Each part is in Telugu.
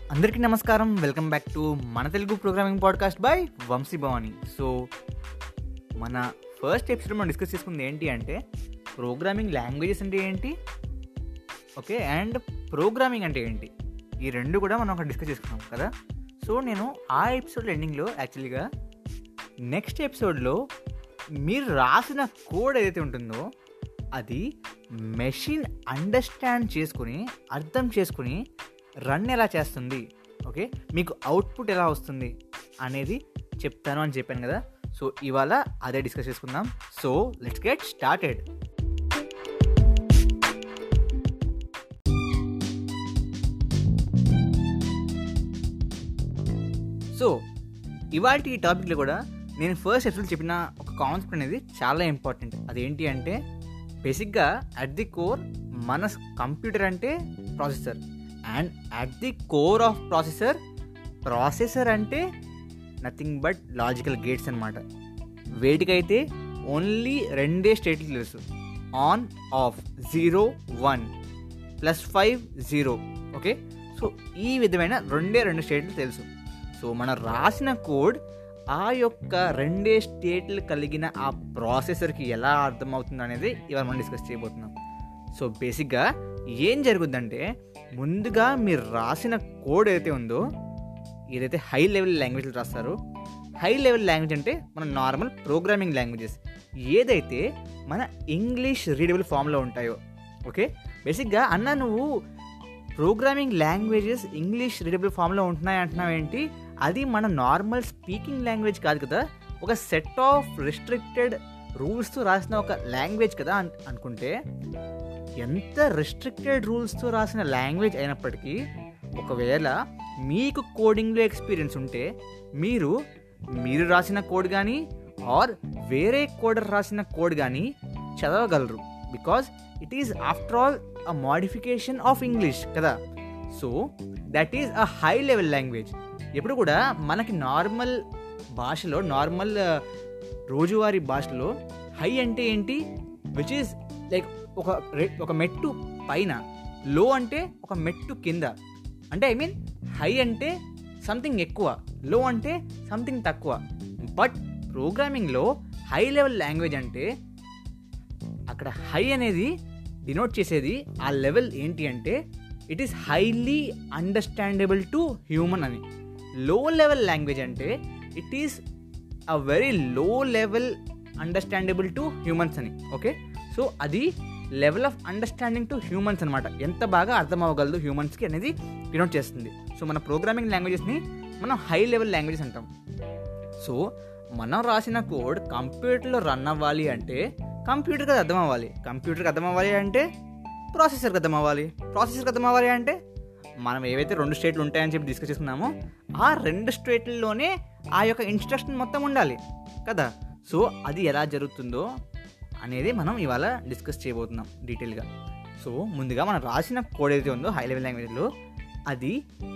అందరికీ నమస్కారం. వెల్కమ్ బ్యాక్ టు మన Telugu programming podcast by Vamsi Bhavani. So మన ఫస్ట్ ఎపిసోడ్ మనం డిస్కస్ చేసుకుంది ఏంటి అంటే ప్రోగ్రామింగ్ లాంగ్వేజెస్ అంటే ఏంటి, ఓకే, అండ్ ప్రోగ్రామింగ్ అంటే ఏంటి, ఈ రెండు కూడా మనం అక్కడ డిస్కస్ చేసుకున్నాం కదా. సో నేను ఆ ఎపిసోడ్ ఎండింగ్లో యాక్చువల్గా నెక్స్ట్ ఎపిసోడ్లో మీరు రాసిన కోడ్ ఏదైతే ఉంటుందో అది మెషిన్ అండర్స్టాండ్ చేసుకుని అర్థం చేసుకుని రన్ ఎలా చేస్తుంది, ఓకే, మీకు అవుట్పుట్ ఎలా వస్తుంది అనేది చెప్తాను అని చెప్పాను కదా. సో ఇవాళ అదే డిస్కస్ చేసుకుందాం. So let's get started. So ఇవాళ ఈ టాపిక్లో కూడా నేను ఫస్ట్ ఎపిసోడ్ చెప్పిన ఒక కాన్సెప్ట్ అనేది చాలా ఇంపార్టెంట్. అదేంటి అంటే బేసిక్గా అట్ ది కోర్ మన కంప్యూటర్ అంటే processor, and at the core of processor అంటే నథింగ్ బట్ లాజికల్ గేట్స్ అనమాట. వేటికైతే ఓన్లీ రెండే స్టేట్లు తెలుసు, ఆన్ ఆఫ్, 0 1 +5 0, ఓకే. సో ఈ విధమైన రెండు స్టేట్లు తెలుసు. సో మనం రాసిన కోడ్ ఆ యొక్క రెండే స్టేట్లు కలిగిన ఆ ప్రాసెసర్కి ఎలా అర్థమవుతుంది అనేది ఇవాళ మనం డిస్కస్ చేయబోతున్నాం. సో బేసిక్గా ఏం జరుగుద్దంటే ముందుగా మీరు రాసిన కోడ్ ఏదైతే ఉందో, ఏదైతే హై లెవెల్ లాంగ్వేజ్లు రాస్తారో, హై లెవెల్ లాంగ్వేజ్ అంటే మన నార్మల్ ప్రోగ్రామింగ్ లాంగ్వేజెస్ ఏదైతే మన ఇంగ్లీష్ రీడబుల్ ఫామ్లో ఉంటాయో, ఓకే. బేసిక్గా అన్న నువ్వు ప్రోగ్రామింగ్ లాంగ్వేజెస్ ఇంగ్లీష్ రీడబుల్ ఫామ్లో ఉంటున్నాయి అంటున్నావు ఏంటి, అది మన నార్మల్ స్పీకింగ్ లాంగ్వేజ్ కాదు కదా, ఒక సెట్ ఆఫ్ రిస్ట్రిక్టెడ్ రూల్స్తో రాసిన ఒక లాంగ్వేజ్ కదా అనుకుంటే, ఎంత రిస్ట్రిక్టెడ్ రూల్స్తో రాసిన లాంగ్వేజ్ అయినప్పటికీ ఒకవేళ మీకు కోడింగ్లో ఎక్స్పీరియన్స్ ఉంటే మీరు రాసిన కోడ్ కానీ ఆర్ వేరే కోడర్ రాసిన కోడ్ కానీ చదవగలరు. Because it is after all a modification of English కదా. So that is a high level language. ఎప్పుడు కూడా మనకి నార్మల్ భాషలో, నార్మల్ రోజువారీ భాషలో హై అంటే ఏంటి, విచ్ ఈజ్ లైక్ ఒక మెట్టు పైన, లో అంటే ఒక మెట్టు కింద. అంటే ఐ మీన్ హై అంటే సంథింగ్ ఎక్కువ, లో అంటే సంథింగ్ తక్కువ. బట్ ప్రోగ్రామింగ్లో హై లెవెల్ లాంగ్వేజ్ అంటే అక్కడ హై అనేది డినోట్ చేసేది ఆ లెవెల్ ఏంటి అంటే it is highly understandable to human అని. లో లెవెల్ లాంగ్వేజ్ అంటే it is a very low level understandable to humans అని, ఓకే. సో అది level of understanding to humans అనమాట, ఎంత బాగా అర్థం అవ్వగలదు హ్యూమన్స్కి అనేది డినోట్ చేస్తుంది. సో మన ప్రోగ్రామింగ్ లాంగ్వేజెస్ని మనం హై లెవెల్ లాంగ్వేజెస్ అంటాం. సో మనం రాసిన కోడ్ కంప్యూటర్లో రన్ అవ్వాలి అంటే కంప్యూటర్కి అది అర్థం అవ్వాలి, కంప్యూటర్కి అర్థం అవ్వాలి అంటే ప్రాసెసర్కి అర్థం అవ్వాలి, ప్రాసెసర్కి అర్థం అవ్వాలి అంటే మనం ఏవైతే రెండు స్టేట్లు ఉంటాయని చెప్పి డిస్కస్ చేసుకున్నామో ఆ రెండు స్టేట్లలోనే ఆ యొక్క ఇన్స్ట్రక్షన్ మొత్తం ఉండాలి కదా. సో అది ఎలా జరుగుతుందో అనేది మనం ఇవాళ డిస్కస్ చేయబోతున్నాం డీటెయిల్గా. సో ముందుగా మనం రాసిన కోడ్ ఏదైతే ఉందో హై లెవెల్ లాంగ్వేజ్లో అది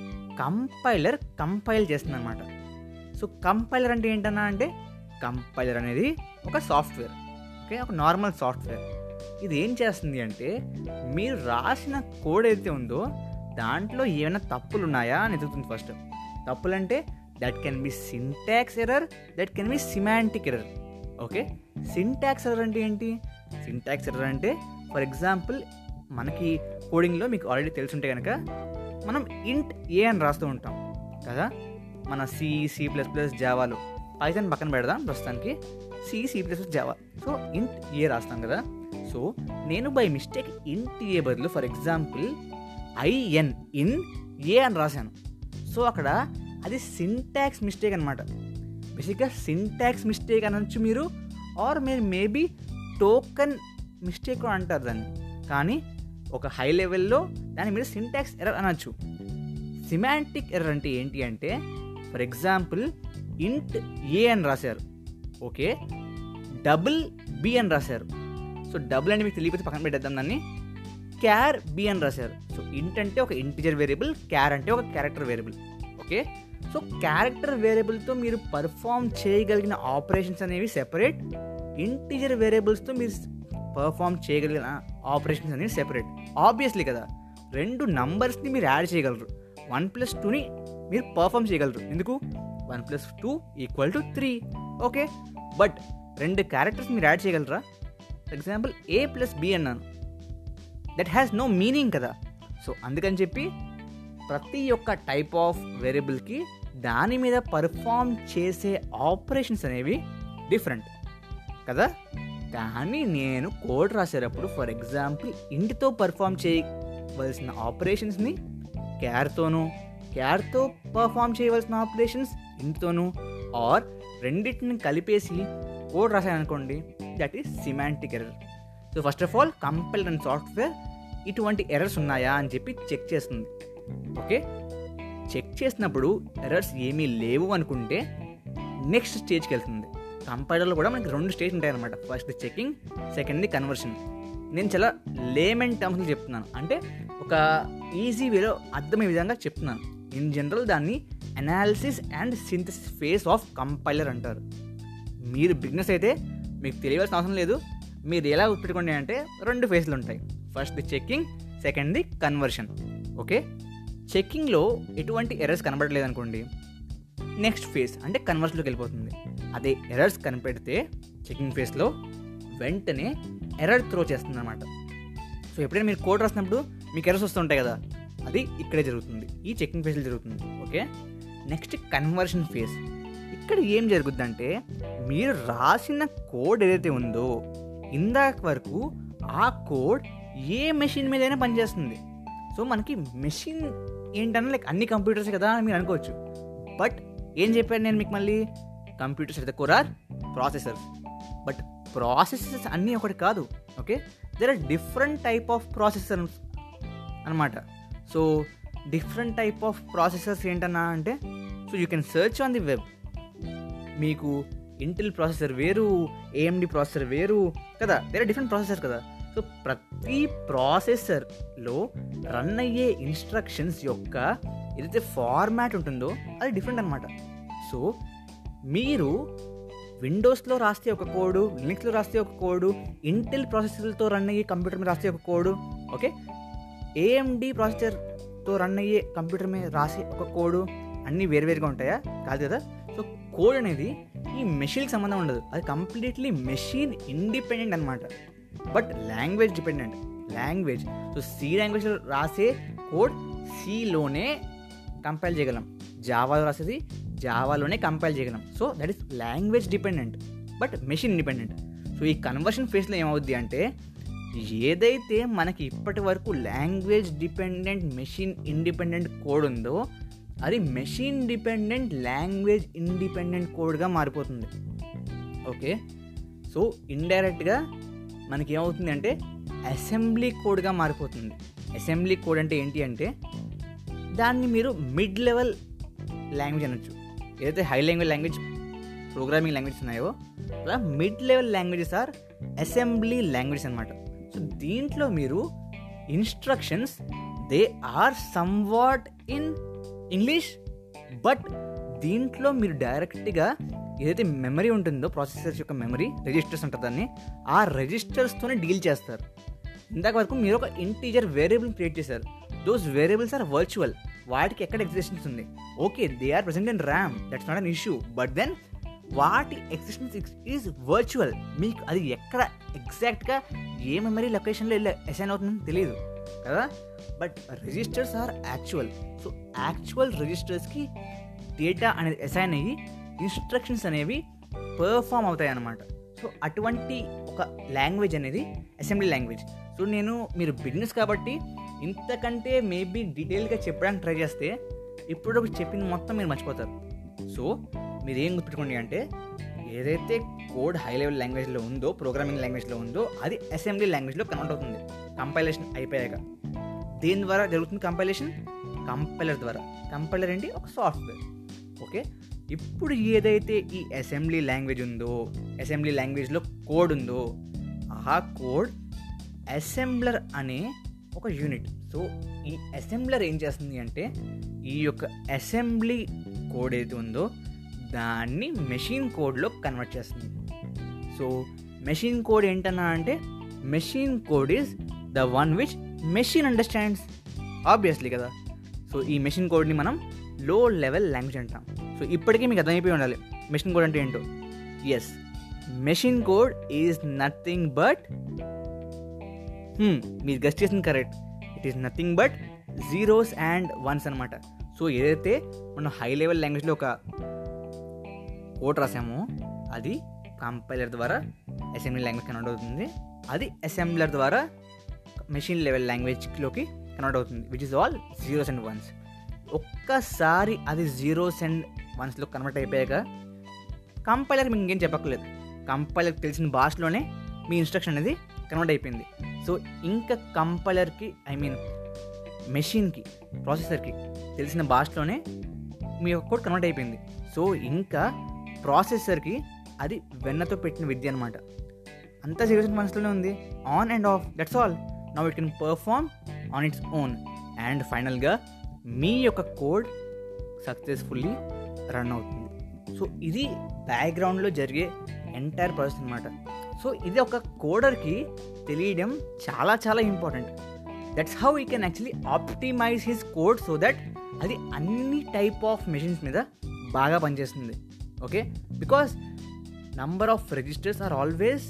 కంపైల్ చేస్తుంది అనమాట. సో కంపైలర్ అంటే ఏంటన్నా అంటే కంపైలర్ అనేది ఒక సాఫ్ట్వేర్, ఓకే, ఒక నార్మల్ సాఫ్ట్వేర్. ఇది ఏం చేస్తుంది అంటే మీరు రాసిన కోడ్ ఏదైతే ఉందో దాంట్లో ఏమైనా తప్పులు ఉన్నాయా అని ఎదుగుతుంది ఫస్ట్. తప్పులు అంటే that can be syntax error, that can be semantic error, okay. Syntax error అంటే ఏంటి, సింటాక్స్ ఎర్రర్ అంటే ఫర్ ఎగ్జాంపుల్ మనకి కోడింగ్లో మీకు ఆల్రెడీ తెలుసుంటే కనుక మనం ఇంట్ ఏ అని రాస్తూ ఉంటాం కదా. మన C++, జావాలో, పైథాన్ పక్కన పెడదాం ప్రస్తుతానికి, C++, జావా. సో ఇంట్ ఏ రాస్తాం కదా. సో నేను బై మిస్టేక్ ఇంట్ ఏ బదులు for example IN in a అని రాశాను. సో అక్కడ అది సింటాక్స్ మిస్టేక్ అనమాట. బేసిక్గా సింటాక్స్ మిస్టేక్ అనొచ్చు మీరు, ఆర్ మీరు మేబీ టోకన్ మిస్టేక్ కూడా అంటారు దాన్ని. కానీ ఒక హై లెవెల్లో దాన్ని మీరు సింటాక్స్ ఎర్రర్ అనొచ్చు. సిమాంటిక్ ఎర్రర్ అంటే ఏంటి అంటే ఫర్ ఎగ్జాంపుల్ ఇంట్ ఏ అని రాశారు, ఓకే, డబుల్ బి అని రాశారు. సో డబుల్ అంటే మీకు తెలియకపోతే పక్కన పెట్టేద్దాం దాన్ని, క్యార్ బి అని రాశారు. సో ఇంట్ అంటే ఒక ఇంటిజర్ వేరియబుల్, క్యార్ అంటే ఒక character variable, okay. So character వేరియబుల్తో మీరు పర్ఫామ్ చేయగలిగిన ఆపరేషన్స్ అనేవి సెపరేట్, ఇంటిజర్ వేరియబుల్స్తో మీరు పర్ఫామ్ చేయగలిగిన ఆపరేషన్స్ అనేవి సెపరేట్. ఆబ్వియస్లీ కదా, రెండు నంబర్స్ని మీరు యాడ్ చేయగలరు, 1+2ని మీరు పర్ఫామ్ చేయగలరు. ఎందుకు? 1+2 = 3. ఓకే, బట్ 2 క్యారెక్టర్స్ మీరు యాడ్ చేయగలరా? ఫర్ ఎగ్జాంపుల్ A+B అన్నాను, దట్ హ్యాస్ నో మీనింగ్ కదా. సో అందుకని చెప్పి ప్రతి ఒక్క టైప్ ఆఫ్ వేరియబుల్కి దాని మీద పర్ఫామ్ చేసే ఆపరేషన్స్ అనేవి డిఫరెంట్ కదా. కానీ నేను కోడ్ రాసేటప్పుడు ఫర్ ఎగ్జాంపుల్ ఇంటితో పర్ఫామ్ చేయవలసిన ఆపరేషన్స్ని క్యార్తో పర్ఫామ్ చేయవలసిన ఆపరేషన్స్ ఇంటితోనూ, ఆర్ రెండింటిని కలిపేసి కోడ్ రాశాను అనుకోండి, that is semantic error. So first of all compiler and software ఇటువంటి ఎర్రర్స్ ఉన్నాయా అని చెప్పి చెక్ చేస్తుంది. ఓకే, చెక్ చేసినప్పుడు ఎర్రర్స్ ఏమీ లేవు అనుకుంటే నెక్స్ట్ స్టేజ్కి వెళ్తుంది. కంపైలర్లో కూడా మనకి 2 స్టేజ్ ఉంటాయి అన్నమాట. ఫస్ట్ చెకింగ్, సెకండ్ది కన్వర్షన్. నేను చాలా లేమన్ టర్మ్స్లో చెప్తున్నాను, అంటే ఒక ఈజీ వేలో అర్థమయ్యే విధంగా చెప్తున్నాను. ఇన్ జనరల్ దాన్ని analysis and synthesis phase of compiler అంటారు. మీరు బిజినెస్ అయితే మీకు తెలియవలసిన అవసరం లేదు. మీరు ఎలా పెట్టుకోండి అంటే 2 ఫేజ్లు ఉంటాయి. ఫస్ట్ చెకింగ్, సెకండ్ది కన్వర్షన్. ఓకే, చెకింగ్లో ఎటువంటి ఎర్రర్స్ కనబడలేదు అనుకోండి, నెక్స్ట్ ఫేజ్ అంటే కన్వర్షన్లోకి వెళ్ళిపోతుంది. అదే ఎర్రర్స్ కనిపెడితే చెకింగ్ ఫేజ్లో వెంటనే ఎర్రర్ త్రో చేస్తుంది అనమాట. సో ఎప్పుడైనా మీరు కోడ్ రాసినప్పుడు మీకు ఎర్రర్స్ వస్తుంటాయి కదా, అది ఇక్కడే జరుగుతుంది, ఈ చెకింగ్ ఫేజ్లో జరుగుతుంది. Okay, next conversion phase. ఇక్కడ ఏం జరుగుద్దంటే మీరు రాసిన కోడ్ ఏదైతే ఉందో ఇందాక వరకు ఆ కోడ్ ఏ మెషిన్ మీదైనా పనిచేస్తుంది. సో మనకి మెషిన్ ఏంటన్నా లైక్ అన్ని కంప్యూటర్స్ కదా అని మీరు అనుకోవచ్చు. బట్ ఏం చెప్పాను నేను మీకు మళ్ళీ, కంప్యూటర్స్ అయితే core or processors. But processors అన్నీ ఒకటి కాదు. Okay, there are different type of processors అనమాట. So different type of processors ఏంటన్నా అంటే, so you can search on the web. మీకు ఇంటెల్ ప్రాసెసర్ వేరు, AMD ప్రాసెసర్ వేరు కదా, దేర్ ఆర్ డిఫరెంట్ ప్రాసెసర్ కదా. సో ప్రతి ప్రాసెసర్లో రన్ అయ్యే ఇన్స్ట్రక్షన్స్ యొక్క ఏదైతే ఫార్మాట్ ఉంటుందో అది డిఫరెంట్ అనమాట. సో మీరు విండోస్లో రాస్తే ఒక కోడు, లినక్స్లో రాస్తే ఒక కోడు, ఇంటెల్ ప్రాసెసర్లతో రన్ అయ్యే కంప్యూటర్ మీద రాస్తే ఒక కోడు, ఓకే, AMD ప్రాసెసర్తో రన్ అయ్యే కంప్యూటర్ మీద రాసే ఒక కోడు, అన్నీ వేరువేరుగా ఉంటాయా? కాదు కదా. సో కోడ్ అనేది ఈ మెషిన్కి సంబంధం ఉండదు, అది కంప్లీట్లీ మెషిన్ ఇండిపెండెంట్ అనమాట. But language dependent. Language, so C లాంగ్వేజ్లో రాసే కోడ్ Cలోనే కంపైల్ చేయగలం, జావాలో రాసేది జావాలోనే కంపైల్ చేయగలం. So that is language dependent but machine independent. So ఈ కన్వర్షన్ ఫేజ్లో ఏమవుద్ది అంటే, ఏదైతే మనకి ఇప్పటి వరకు language dependent machine independent code ఉందో అది మెషిన్ డిపెండెంట్ లాంగ్వేజ్ ఇండిపెండెంట్ కోడ్గా మారిపోతుంది. ఓకే, సో ఇండైరెక్ట్గా మనకి ఏమవుతుంది అంటే అసెంబ్లీ కోడ్గా మారిపోతుంది. అసెంబ్లీ కోడ్ అంటే ఏంటి అంటే, దాన్ని మీరు మిడ్ లెవెల్ లాంగ్వేజ్ అనొచ్చు. ఏదైతే హై లాంగ్వేజ్ ప్రోగ్రామింగ్ లాంగ్వేజెస్ ఉన్నాయో అలా mid level languages or assembly languages అనమాట. సో దీంట్లో మీరు instructions they are somewhat in English, but దీంట్లో మీరు డైరెక్ట్గా ఏదైతే మెమరీ ఉంటుందో ప్రాసెసర్స్ యొక్క మెమరీ, రిజిస్టర్స్ ఉంటుంది, దాన్ని ఆ రిజిస్టర్స్తోనే డీల్ చేస్తారు. ఇందాక వరకు మీరు ఒక ఇంటీజర్ వేరియబుల్ క్రియేట్ చేశారు, దోస్ వేరియబుల్స్ ఆర్ వర్చువల్, వాటికి ఎక్కడ ఎగ్జిస్టెన్స్ ఉంది? Okay, they are present in RAM, that's not an issue, but then వాటి ఎగ్జిస్టెన్స్ ఈజ్ వర్చువల్. మీకు అది ఎక్కడ ఎగ్జాక్ట్గా ఏ మెమరీ లొకేషన్లో వెళ్ళి అసైన్ అవుతుందని తెలియదు కదా. But registers are actual. So actual రిజిస్టర్స్కి డేటా అనేది అసైన్ అయ్యి ఇన్స్ట్రక్షన్స్ అనేవి పర్ఫామ్ అవుతాయి అన్నమాట. సో అటువంటి ఒక లాంగ్వేజ్ అనేది అసెంబ్లీ లాంగ్వేజ్. సో మీరు బిజినెస్ కాబట్టి ఇంతకంటే మేబీ డీటెయిల్గా చెప్పడానికి ట్రై చేస్తే ఇప్పుడు చెప్పింది మొత్తం మీరు మర్చిపోతారు. సో మీరు ఏం గుర్తుపెట్టుకోండి అంటే, ఏదైతే కోడ్ హై లెవెల్ లాంగ్వేజ్లో ఉందో, ప్రోగ్రామింగ్ లాంగ్వేజ్లో ఉందో, అది అసెంబ్లీ లాంగ్వేజ్లో కన్వర్ట్ అవుతుంది కంపైలేషన్ అయిపోయాక. దేని ద్వారా జరుగుతుంది కంపైలేషన్? కంపైలర్ ద్వారా. కంపైలర్ ఏంటి? ఒక సాఫ్ట్వేర్. ఓకే, ఇప్పుడు ఏదైతే ఈ అసెంబ్లీ లాంగ్వేజ్ ఉందో, అసెంబ్లీ లాంగ్వేజ్లో కోడ్ ఉందో, ఆ కోడ్ అసెంబ్లర్ అనే ఒక యూనిట్. సో ఈ అసెంబ్లర్ ఏం చేస్తుంది అంటే, ఈ యొక్క అసెంబ్లీ కోడ్ ఏది ఉందో దాన్ని మెషిన్ కోడ్లో కన్వర్ట్ చేస్తుంది. సో మెషిన్ కోడ్ ఏంటన్నా అంటే, machine code is the one which machine understands, obviously కదా. సో ఈ మెషిన్ కోడ్ని మనం లో లెవెల్ లాంగ్వేజ్ అంటాం. సో ఇప్పటికీ మీకు అర్థమైపోయి ఉండాలి మెషిన్ కోడ్ అంటే ఏంటో. Yes, machine code is nothing but, మీరు గెస్ట్ చేసింది correct, it is nothing but zeros and ones అనమాట. సో ఏదైతే మనం హై లెవెల్ లాంగ్వేజ్లో ఒక కోడ్ రాసామో అది కంపైలర్ ద్వారా అసెంబ్లీ లాంగ్వేజ్ కన్వర్ట్ అవుతుంది, అది అసెంబ్లర్ ద్వారా మెషిన్ లెవెల్ లాంగ్వేజ్లోకి కన్వర్ట్ అవుతుంది, which is all zeros and ones. ఒక్కసారి అది జీరోస్ అండ్ వన్స్లో కన్వర్ట్ అయిపోయాక కంపైలర్ మీకు ఇంకేం చెప్పక్కర్లేదు, కంపైలర్కి తెలిసిన భాషలోనే మీ ఇన్స్ట్రక్షన్ అనేది కన్వర్ట్ అయిపోయింది. సో ఇంకా కంపైలర్కి మెషిన్కి ప్రాసెసర్కి తెలిసిన భాషలోనే మీ యొక్క కోడ్ కన్వర్ట్ అయిపోయింది. సో ఇంకా ప్రాసెసర్కి అది వెన్నతో పెట్టిన విద్య అనమాట. అంతా జీరోస్ అండ్ వన్స్లోనే ఉంది, on and off, that's all. Now it can perform on its own. And ఫైనల్గా మీ యొక్క కోడ్ సక్సెస్ఫుల్లీ రన్ అవుతుంది. సో ఇది బ్యాక్గ్రౌండ్లో జరిగే ఎంటైర్ ప్రాసెస్ అనమాట. సో ఇది ఒక కోడర్కి తెలియడం చాలా చాలా important. That's how we can actually optimize his code so that అది అన్ని టైప్ ఆఫ్ మెషిన్స్ మీద బాగా పనిచేస్తుంది. Okay, because number of registers are always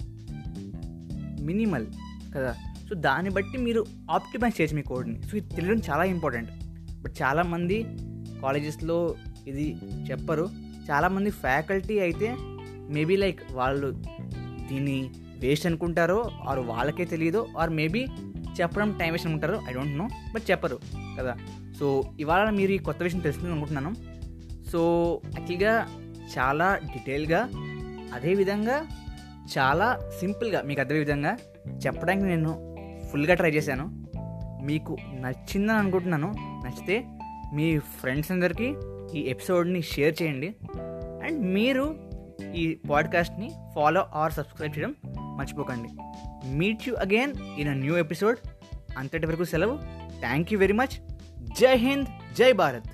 minimal కదా. సో దాన్ని బట్టి మీరు ఆప్టిమైజ్ చేయొచ్చు మీ కోడ్ని. సో ఇది తెలియడం చాలా ఇంపార్టెంట్. బట్ చాలామంది కాలేజెస్లో ఇది చెప్పరు. చాలామంది ఫ్యాకల్టీ అయితే మేబీ లైక్ వాళ్ళు దీన్ని వేస్ట్ అనుకుంటారో ఆర్ వాళ్ళకే తెలియదో ఆర్ మేబీ చెప్పడం టైం వేస్ట్ అనుకుంటారో, ఐ డోంట్ నో, బట్ చెప్పరు కదా. సో ఇవాళ మీరు ఈ కొత్త విషయం తెలుస్తుంది అనుకుంటున్నాను. సో యాక్చువల్గా చాలా డీటెయిల్గా, అదేవిధంగా చాలా సింపుల్గా మీకు అర్థమయ్యే విధంగా చెప్పడానికి నేను ఫుల్గా ట్రై చేశాను. మీకు నచ్చిందని అనుకుంటున్నాను. నచ్చితే మీ ఫ్రెండ్స్ అందరికీ ఈ ఎపిసోడ్ని షేర్ చేయండి. అండ్ మీరు ఈ పాడ్కాస్ట్ని ఫాలో ఆర్ సబ్స్క్రైబ్ చేయడం మర్చిపోకండి. Meet you again in a new episode. అంతటి వరకు సెలవు. Thank you very much. జై హింద్, జై భారత్.